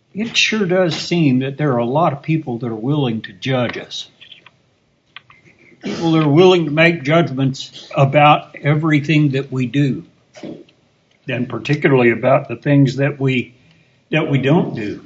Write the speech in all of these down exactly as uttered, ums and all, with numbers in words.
it sure does seem that there are a lot of people that are willing to judge us. People that are willing to make judgments about everything that we do, and particularly about the things that we that we don't do.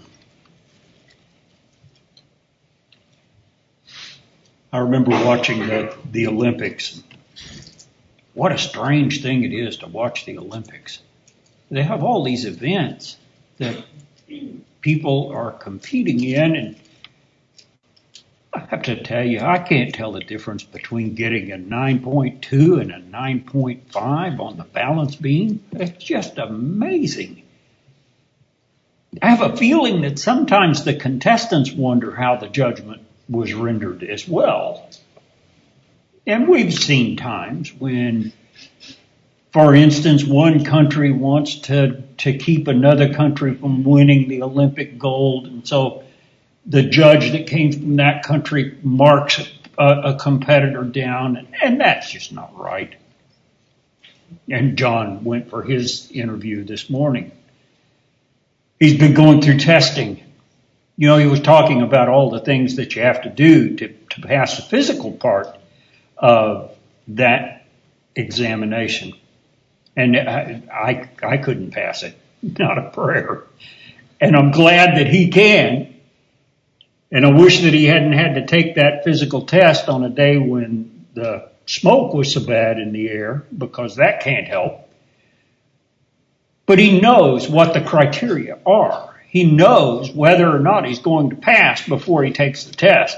I remember watching the, the Olympics. What a strange thing it is to watch the Olympics. They have all these events that people are competing in, and I have to tell you, I can't tell the difference between getting a nine point two and a nine point five on the balance beam. It's just amazing. I have a feeling that sometimes the contestants wonder how the judgment was rendered as well. And we've seen times when, for instance, one country wants to, to keep another country from winning the Olympic gold, and so the judge that came from that country marks a, a competitor down, and, and that's just not right. And John went for his interview this morning. He's been going through testing. You know, he was talking about all the things that you have to do to, to pass the physical part of that examination. And I, I, I couldn't pass it. Not a prayer. And I'm glad that he can. And I wish that he hadn't had to take that physical test on a day when the smoke was so bad in the air, because that can't help. But he knows what the criteria are. He knows whether or not he's going to pass before he takes the test.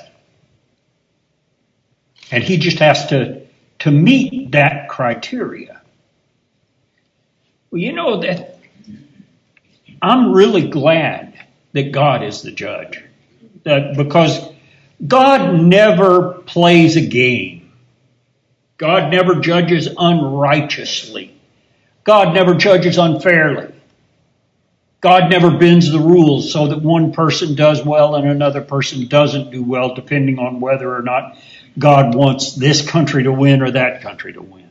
And he just has to, to meet that criteria. Well, you know that I'm really glad that God is the judge. That because God never plays a game. God never judges unrighteously. God never judges unfairly. God never bends the rules so that one person does well and another person doesn't do well, depending on whether or not God wants this country to win or that country to win.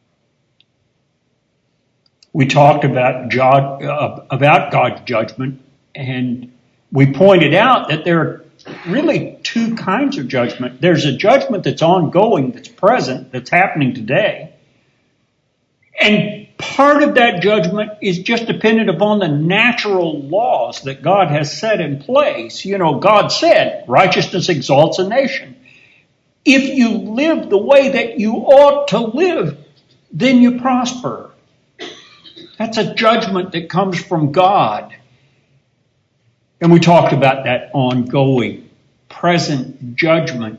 We talked about God, uh, about God's judgment, and we pointed out that there are really two kinds of judgment. There's a judgment that's ongoing, that's present, that's happening today. And part of that judgment is just dependent upon the natural laws that God has set in place. You know, God said, righteousness exalts a nation. If you live the way that you ought to live, then you prosper. That's a judgment that comes from God. And we talked about that ongoing, present judgment.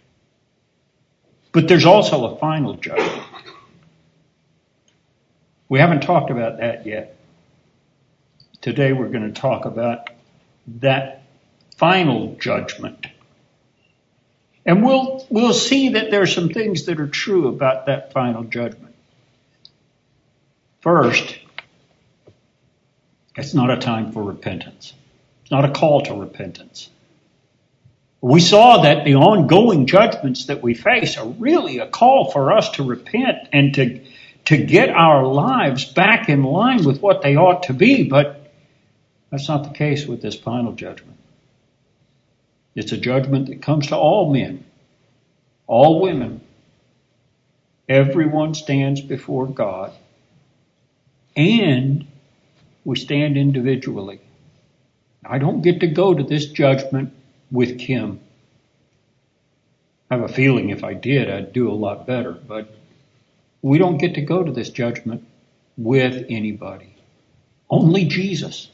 But there's also a final judgment. We haven't talked about that yet. Today we're going to talk about that final judgment. And we'll, we'll see that there are some things that are true about that final judgment. First, it's not a time for repentance. It's not a call to repentance. We saw that the ongoing judgments that we face are really a call for us to repent and to to get our lives back in line with what they ought to be, but that's not the case with this final judgment. It's a judgment that comes to all men, all women. Everyone stands before God, and we stand individually. I don't get to go to this judgment with Kim. I have a feeling if I did, I'd do a lot better, but we don't get to go to this judgment with anybody. Only Jesus.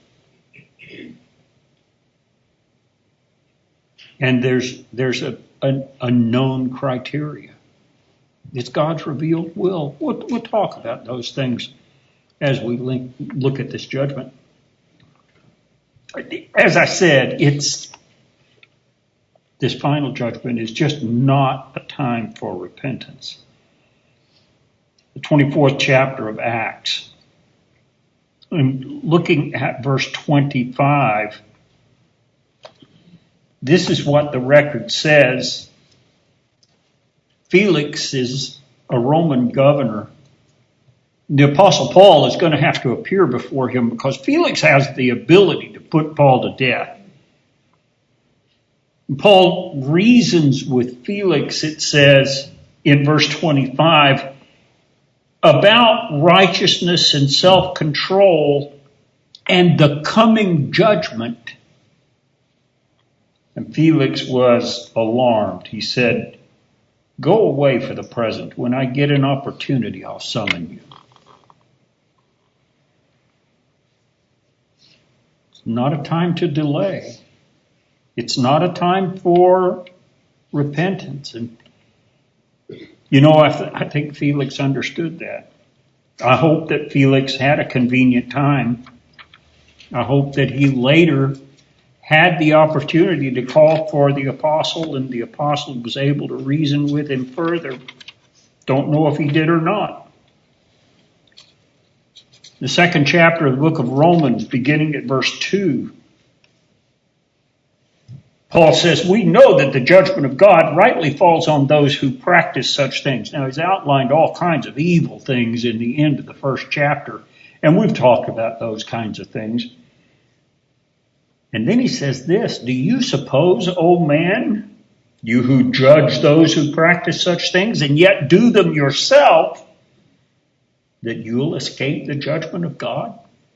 And there's there's a, a, a known criteria. It's God's revealed will. We'll, we'll talk about those things as we link, look at this judgment. As I said, it's this final judgment is just not a time for repentance. The twenty-fourth chapter of Acts, and looking at verse twenty-five, this is what the record says. Felix is a Roman governor. The Apostle Paul is going to have to appear before him because Felix has the ability to put Paul to death. Paul reasons with Felix, it says in verse twenty-five, about righteousness and self-control and the coming judgment. And Felix was alarmed. He said, "Go away for the present. When I get an opportunity, I'll summon you." It's not a time to delay. It's not a time for repentance. And, you know, I, th- I think Felix understood that. I hope that Felix had a convenient time. I hope that he later had the opportunity to call for the apostle, and the apostle was able to reason with him further. Don't know if he did or not. The second chapter of the book of Romans, beginning at verse two, Paul says, "We know that the judgment of God rightly falls on those who practice such things." Now, he's outlined all kinds of evil things in the end of the first chapter, and we've talked about those kinds of things. And then he says this, "Do you suppose, O man, you who judge those who practice such things and yet do them yourself, that you'll escape the judgment of God?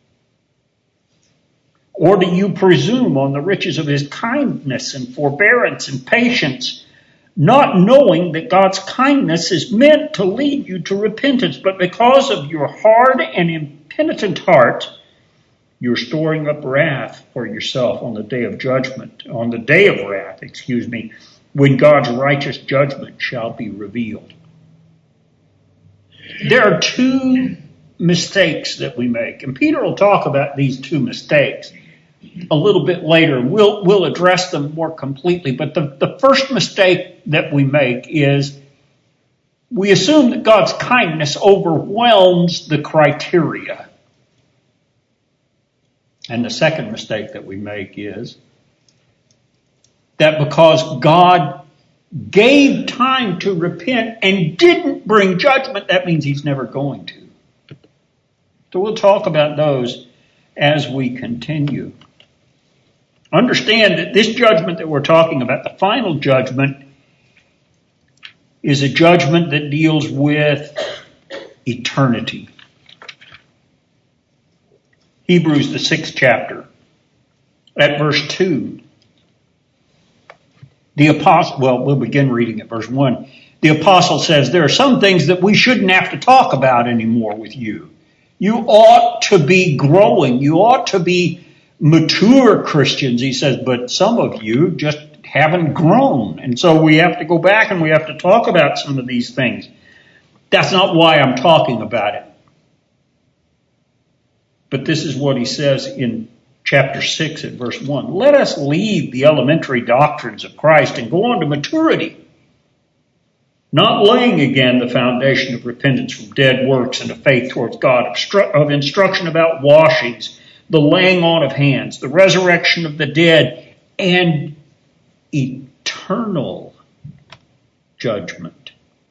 Or do you presume on the riches of his kindness and forbearance and patience, not knowing that God's kindness is meant to lead you to repentance, but because of your hard and impenitent heart, you're storing up wrath for yourself on the day of judgment, on the day of wrath, excuse me, when God's righteous judgment shall be revealed." There are two mistakes that we make, and Peter will talk about these two mistakes a little bit later. We'll, we'll address them more completely, but the, the first mistake that we make is we assume that God's kindness overwhelms the criteria. And the second mistake that we make is that because God gave time to repent and didn't bring judgment, that means he's never going to. So we'll talk about those as we continue. Understand that this judgment that we're talking about, the final judgment, is a judgment that deals with eternity. Hebrews, the sixth chapter, at verse two. The apostle, well, we'll begin reading at verse one. The apostle says, "There are some things that we shouldn't have to talk about anymore with you. You ought to be growing. You ought to be mature Christians," he says, "but some of you just haven't grown. And so we have to go back and we have to talk about some of these things. That's not why I'm talking about it." But this is what he says in chapter six at verse one. "Let us leave the elementary doctrines of Christ and go on to maturity, not laying again the foundation of repentance from dead works and of faith towards God, of, stru- of instruction about washings, the laying on of hands, the resurrection of the dead, and eternal judgment."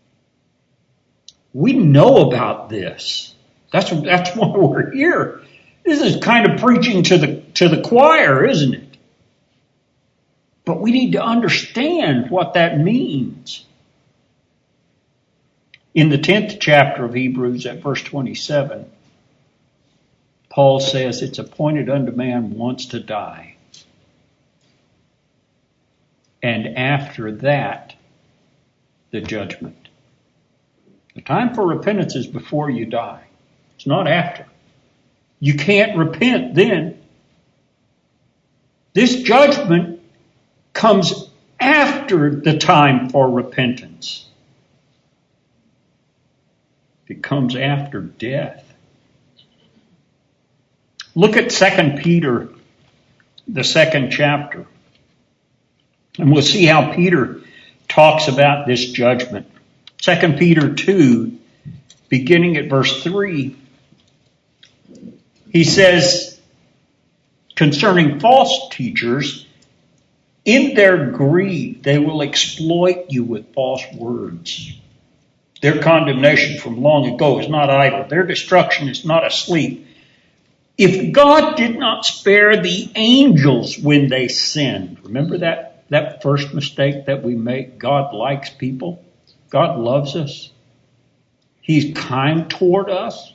We know about this. That's, that's why we're here. This is kind of preaching to the, to the choir, isn't it? But we need to understand what that means. In the tenth chapter of Hebrews at verse twenty-seven, Paul says it's appointed unto man once to die. And after that, the judgment. The time for repentance is before you die. It's not after. You can't repent then. This judgment comes after the time for repentance. It comes after death. Look at Second Peter, the second chapter. And we'll see how Peter talks about this judgment. Second Peter two, beginning at verse three, he says, concerning false teachers, in their greed they will exploit you with false words. Their condemnation from long ago is not idle. Their destruction is not asleep. If God did not spare the angels when they sinned, remember that, that first mistake that we make? God likes people. God loves us. He's kind toward us.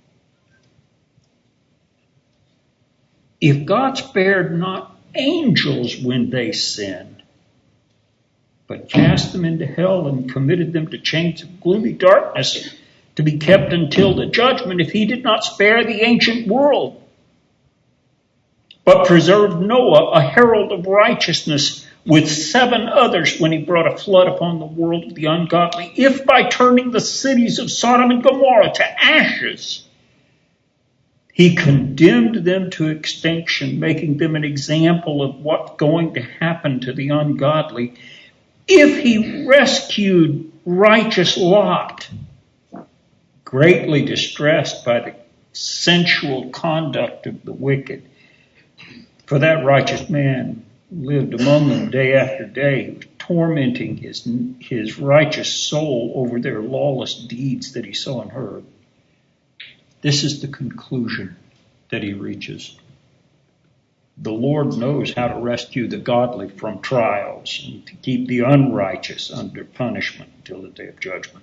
If God spared not angels when they sinned, but cast them into hell and committed them to chains of gloomy darkness to be kept until the judgment, if he did not spare the ancient world, but preserved Noah, a herald of righteousness, with seven others when he brought a flood upon the world of the ungodly, if by turning the cities of Sodom and Gomorrah to ashes, he condemned them to extinction, making them an example of what's going to happen to the ungodly, if he rescued righteous Lot, greatly distressed by the sensual conduct of the wicked, for that righteous man lived among them day after day, tormenting his, his righteous soul over their lawless deeds that he saw and heard. This is the conclusion that he reaches. The Lord knows how to rescue the godly from trials and to keep the unrighteous under punishment until the day of judgment.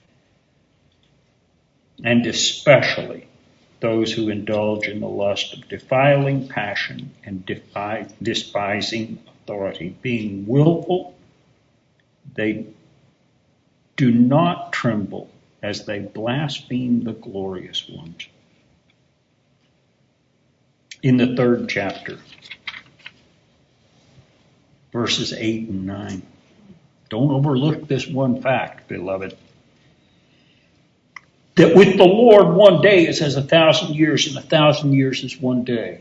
And especially those who indulge in the lust of defiling passion and defi- despising authority. Being willful, they do not tremble as they blaspheme the glorious ones. In the third chapter, verses eight and nine. Don't overlook this one fact, beloved. That with the Lord one day is as a thousand years, and a thousand years is one day.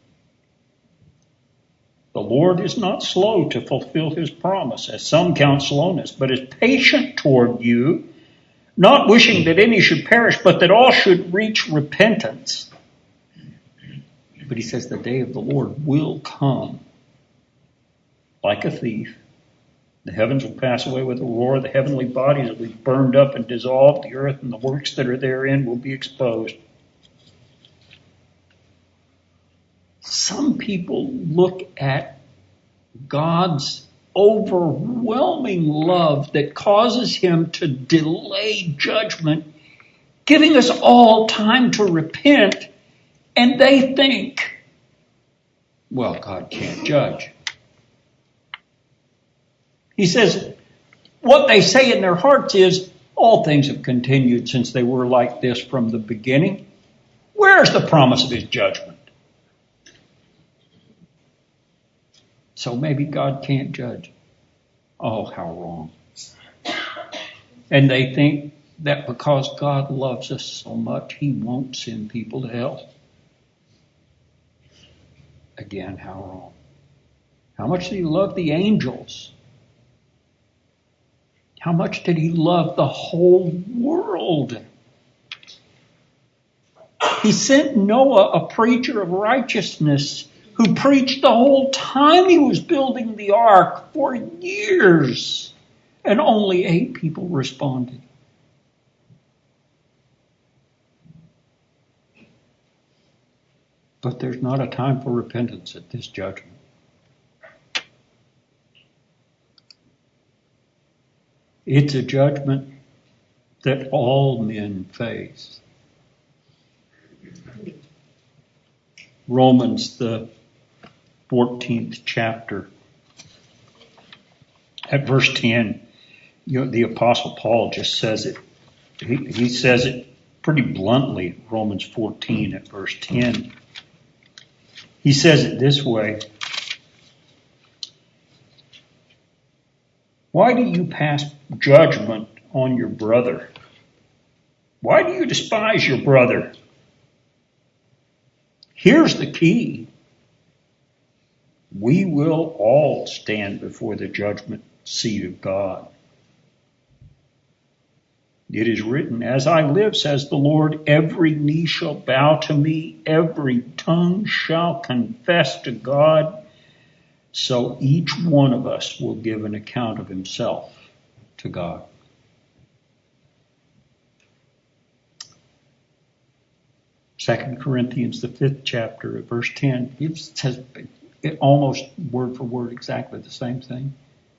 The Lord is not slow to fulfill his promise, as some count slowness, but is patient toward you, not wishing that any should perish, but that all should reach repentance. But he says the day of the Lord will come like a thief. The heavens will pass away with a roar. The heavenly bodies will be burned up and dissolved. The earth and the works that are therein will be exposed. Some people look at God's overwhelming love that causes him to delay judgment, giving us all time to repent, and they think, well, God can't judge. He says, what they say in their hearts is, all things have continued since they were like this from the beginning. Where's the promise of his judgment? So maybe God can't judge. Oh, how wrong. And they think that because God loves us so much, he won't send people to hell. Again, how wrong. How much did he love the angels? How much did he love the whole world? He sent Noah, a preacher of righteousness, who preached the whole time he was building the ark for years, and only eight people responded. But there's not a time for repentance at this judgment. It's a judgment that all men face. Romans, the fourteenth chapter, at verse ten, you know, the Apostle Paul just says it. He, he says it pretty bluntly, Romans fourteen at verse ten. He says it this way. Why do you pass judgment on your brother? Why do you despise your brother? Here's the key. We will all stand before the judgment seat of God. It is written, as I live, says the Lord, every knee shall bow to me, every tongue shall confess to God. So each one of us will give an account of himself to God. Second Corinthians, the fifth chapter, at verse ten, it says it almost word for word exactly the same thing.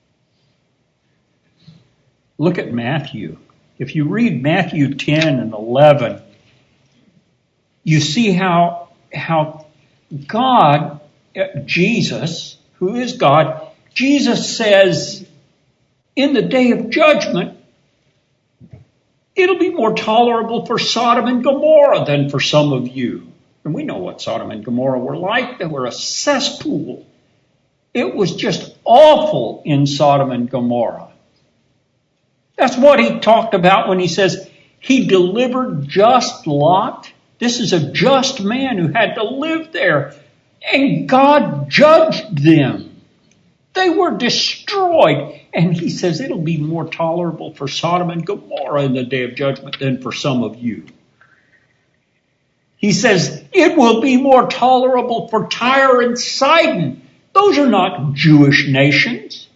Look at Matthew. If you read Matthew ten and eleven, you see how, how God, Jesus, who is God, Jesus says, in the day of judgment, it'll be more tolerable for Sodom and Gomorrah than for some of you. And we know what Sodom and Gomorrah were like. They were a cesspool. It was just awful in Sodom and Gomorrah. That's what he talked about when he says he delivered just Lot. This is a just man who had to live there. And God judged them. They were destroyed. And he says it'll be more tolerable for Sodom and Gomorrah in the day of judgment than for some of you. He says it will be more tolerable for Tyre and Sidon. Those are not Jewish nations.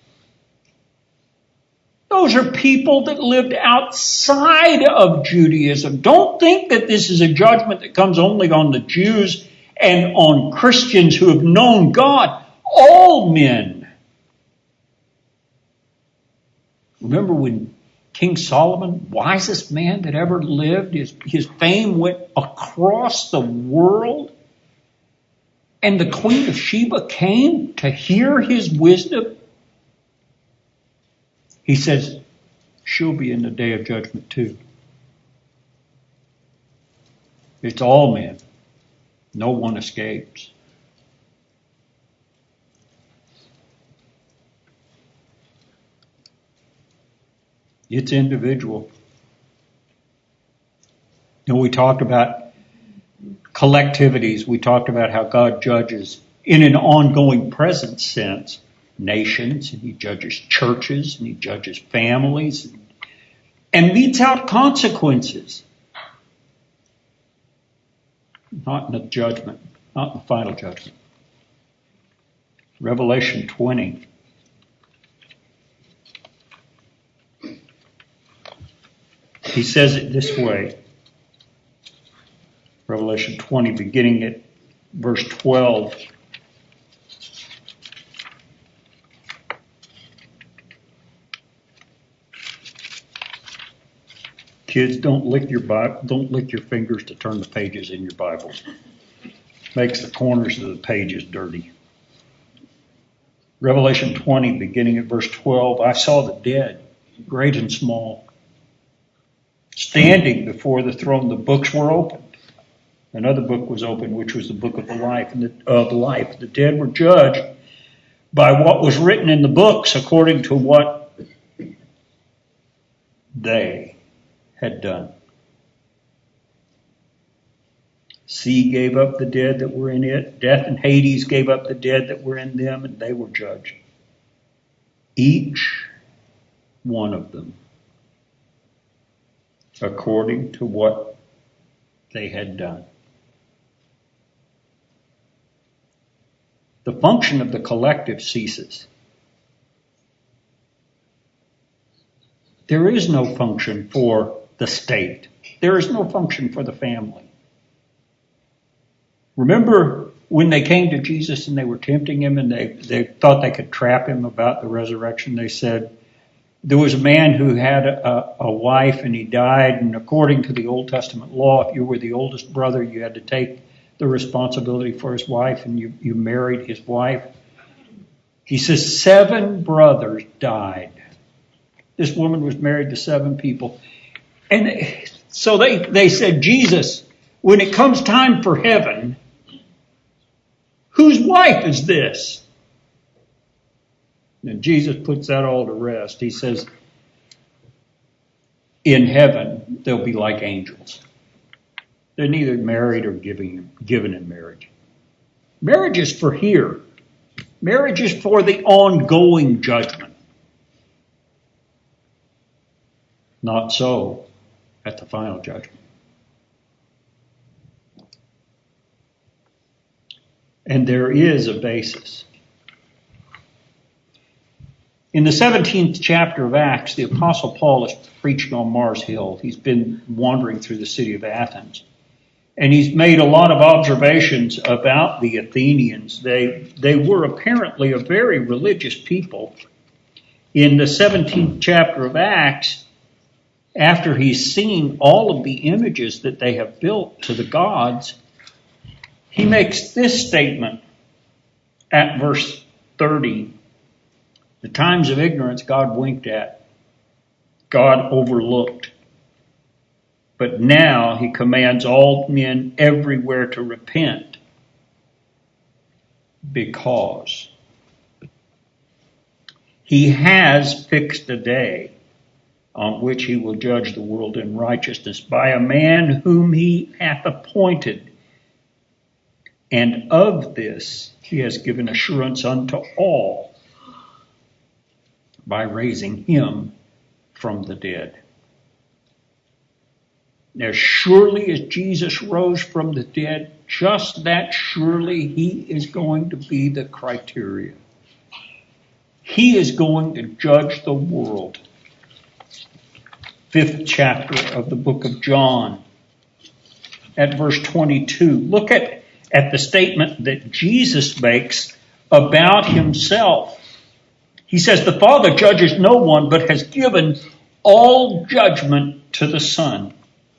Those are people that lived outside of Judaism. Don't think that this is a judgment that comes only on the Jews and on Christians who have known God. All men. Remember when King Solomon, wisest man that ever lived, his, his fame went across the world, and the Queen of Sheba came to hear his wisdom? He says, she'll be in the day of judgment too. It's all men. No one escapes. It's individual. And we talked about collectivities. We talked about how God judges in an ongoing present sense nations, and he judges churches, and he judges families, and, and metes out consequences. Not in the judgment, not in the final judgment. Revelation twenty. He says it this way. Revelation twenty, beginning at verse twelve. Kids, don't lick your Bible, don't lick your fingers to turn the pages in your Bible. Makes the corners of the pages dirty. Revelation twenty, beginning at verse twelve. I saw the dead, great and small, standing before the throne. The books were opened. Another book was opened, which was the book of the life. And the, of life. The dead were judged by what was written in the books according to what they had done. Sea gave up the dead that were in it. Death and Hades gave up the dead that were in them, and they were judged. Each one of them according to what they had done. The function of the collective ceases. There is no function for the state. There is no function for the family. Remember when they came to Jesus and they were tempting him and they, they thought they could trap him about the resurrection? They said, there was a man who had a, a wife and he died, and according to the Old Testament law, if you were the oldest brother, you had to take the responsibility for his wife, and you, you married his wife. He says seven brothers died. This woman was married to seven people. And they, so they, they said, Jesus, when it comes time for heaven, whose wife is this? And Jesus puts that all to rest. He says, in heaven, they'll be like angels. They're neither married or giving, given in marriage. Marriage is for here. Marriage is for the ongoing judgment. Not so at the final judgment. And there is a basis. In the seventeenth chapter of Acts, the Apostle Paul is preaching on Mars Hill. He's been wandering through the city of Athens. And he's made a lot of observations about the Athenians. They, they were apparently a very religious people. In the seventeenth chapter of Acts, after he's seen all of the images that they have built to the gods, he makes this statement at verse thirty. The times of ignorance God winked at, God overlooked. But now he commands all men everywhere to repent, because he has fixed a day on which he will judge the world in righteousness by a man whom he hath appointed. And of this he has given assurance unto all by raising him from the dead. As surely as Jesus rose from the dead, just that surely he is going to be the criteria. He is going to judge the world. Fifth chapter of the book of John, at verse twenty-two. Look at, at the statement that Jesus makes about himself. He says, the Father judges no one, but has given all judgment to the Son,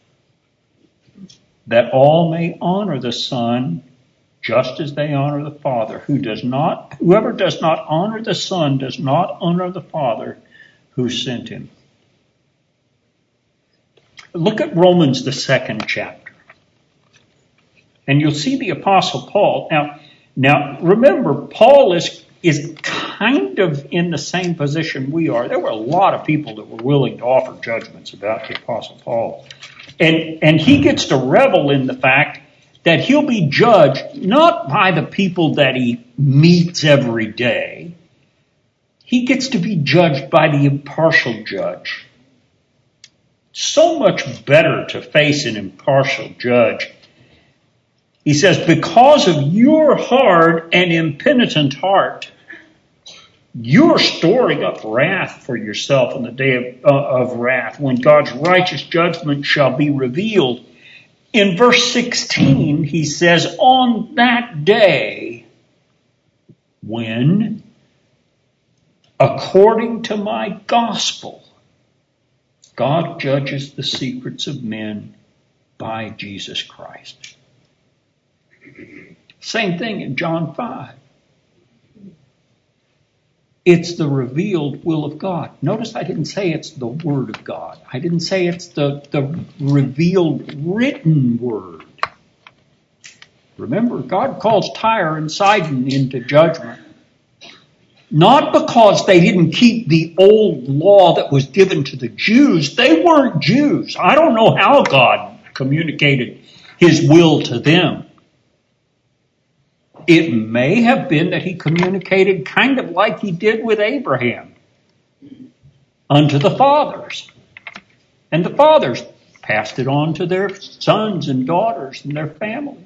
that all may honor the Son just as they honor the Father. Who does not, whoever does not honor the Son does not honor the Father who sent him. Look at Romans, the second chapter, and you'll see the Apostle Paul. Now, now remember, Paul is, is kind of in the same position we are. There were a lot of people that were willing to offer judgments about the Apostle Paul. And, and he gets to revel in the fact that he'll be judged not by the people that he meets every day. He gets to be judged by the impartial judge. So much better to face an impartial judge. He says, because of your hard and impenitent heart, you're storing up wrath for yourself on the day of, uh, of wrath, when God's righteous judgment shall be revealed. In verse sixteen, he says, on that day, when, according to my gospel, God judges the secrets of men by Jesus Christ. Same thing in John five. It's the revealed will of God. Notice I didn't say it's the Word of God. I didn't say it's the, the revealed written Word. Remember, God calls Tyre and Sidon into judgment. Not because they didn't keep the old law that was given to the Jews. They weren't Jews. I don't know how God communicated his will to them. It may have been that he communicated kind of like he did with Abraham unto the fathers. And the fathers passed it on to their sons and daughters and their families.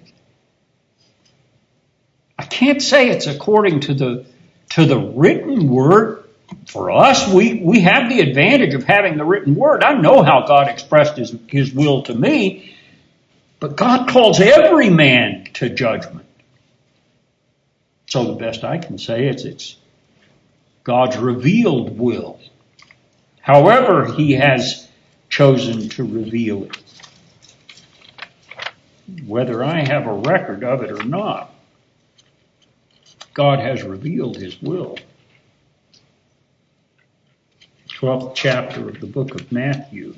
I can't say it's according to the to the written word. For us, we, we have the advantage of having the written word. I know how God expressed his, his will to me, but God calls every man to judgment. So the best I can say is it's God's revealed will. However he has chosen to reveal it. Whether I have a record of it or not, God has revealed his will. twelfth chapter of the book of Matthew.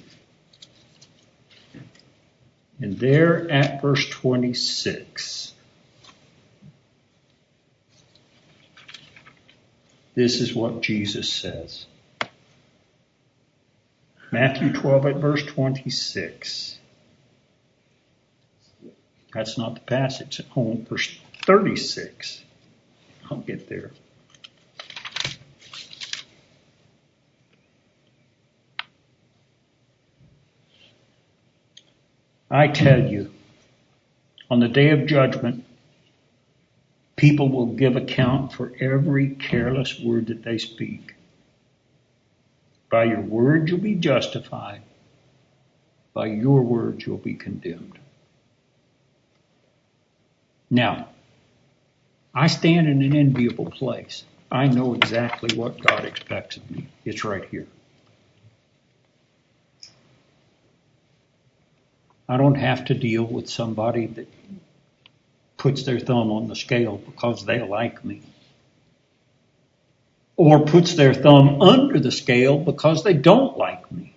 And there at verse twenty-six, this is what Jesus says. Matthew twelve at verse twenty-six. That's not the passage. It's home, verse thirty-six. I'll get there. I tell you, on the day of judgment, people will give account for every careless word that they speak. By your words you'll be justified. By your words you'll be condemned. Now, I stand in an enviable place. I know exactly what God expects of me. It's right here. I don't have to deal with somebody that puts their thumb on the scale because they like me, or puts their thumb under the scale because they don't like me.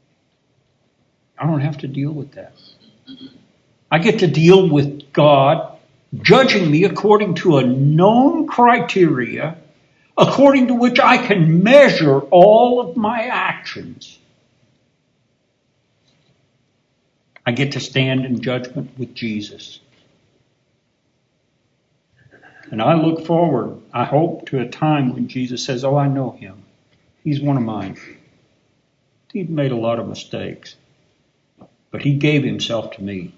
I don't have to deal with that. I get to deal with God judging me according to a known criteria, according to which I can measure all of my actions. I get to stand in judgment with Jesus. And I look forward, I hope, to a time when Jesus says, oh, I know him. He's one of mine. He'd made a lot of mistakes, but he gave himself to me.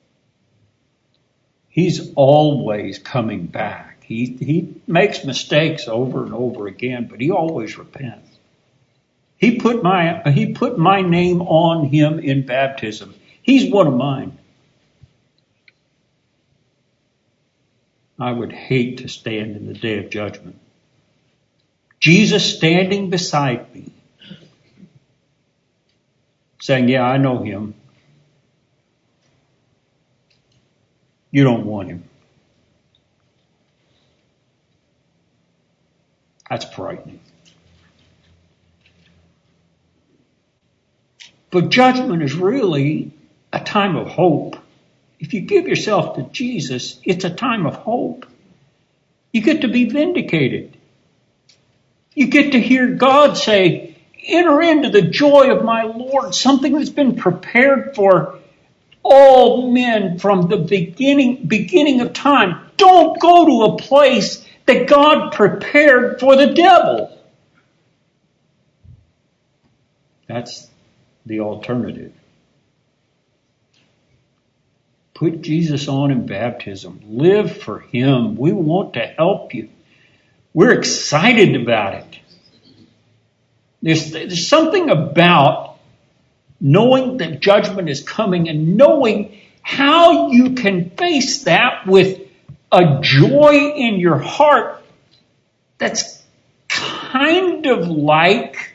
He's always coming back. He, he makes mistakes over and over again, but he always repents. He put my, he put my name on him in baptism. He's one of mine. I would hate to stand in the day of judgment. Jesus standing beside me, saying, yeah, I know him. You don't want him. That's frightening. But judgment is really a time of hope. If you give yourself to Jesus, it's a time of hope. You get to be vindicated. You get to hear God say, enter into the joy of my Lord, something that's been prepared for all men from the beginning, beginning of time. Don't go to a place that God prepared for the devil. That's the alternative. Put Jesus on in baptism. Live for him. We want to help you. We're excited about it. There's, there's something about knowing that judgment is coming and knowing how you can face that with a joy in your heart that's kind of like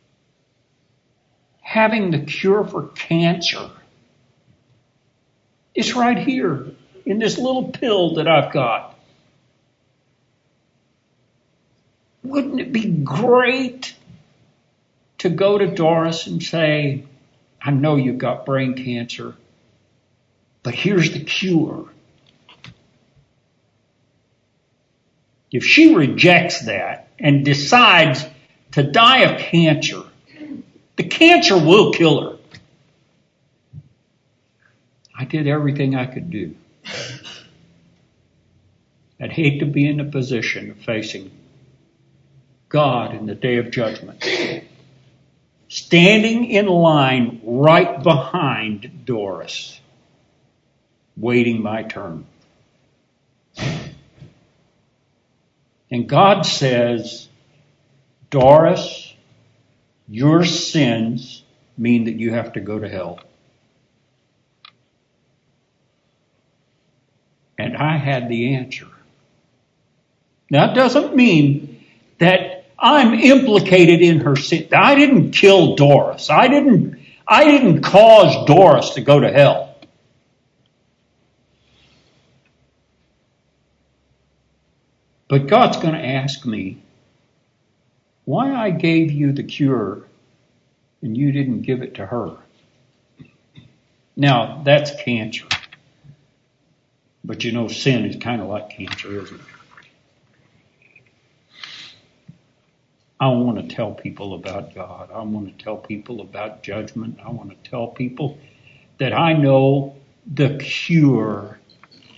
having the cure for cancer. It's right here in this little pill that I've got. Wouldn't it be great to go to Doris and say, I know you've got brain cancer, but here's the cure. If she rejects that and decides to die of cancer, the cancer will kill her. I did everything I could do. I'd hate to be in the position of facing God in the day of judgment, standing in line right behind Doris, waiting my turn. And God says, Doris, your sins mean that you have to go to hell. And I had the answer. Now, it doesn't mean that I'm implicated in her sin. I didn't kill Doris. I didn't, I didn't cause Doris to go to hell. But God's going to ask me why I gave you the cure and you didn't give it to her. Now, that's cancer. But you know, sin is kind of like cancer, isn't it? I want to tell people about God. I want to tell people about judgment. I want to tell people that I know the cure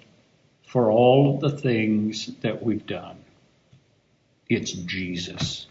for all of the things that we've done. It's Jesus.